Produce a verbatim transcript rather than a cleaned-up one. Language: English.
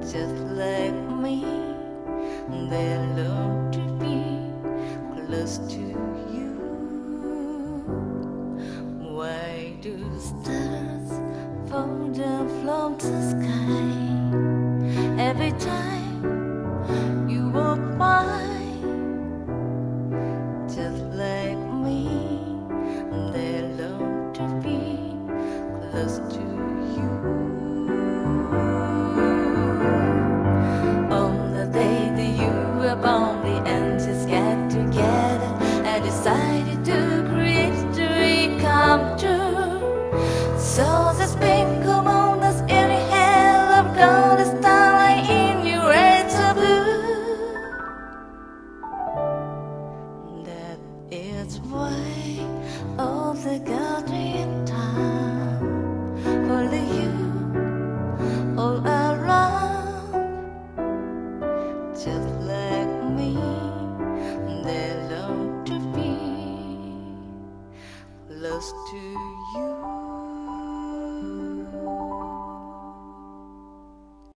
just like me. They love to be close to you. Why do stars fall down from the sky every time you walk by? Just like me, they love to be close to you. On the day that you were born, the angels got together and decided to create a dream come true. So the sprinkle on us in the hell of golden starlight in your red so blue. That is why all the golden time follow you all around. Just like me, they long to be close to you.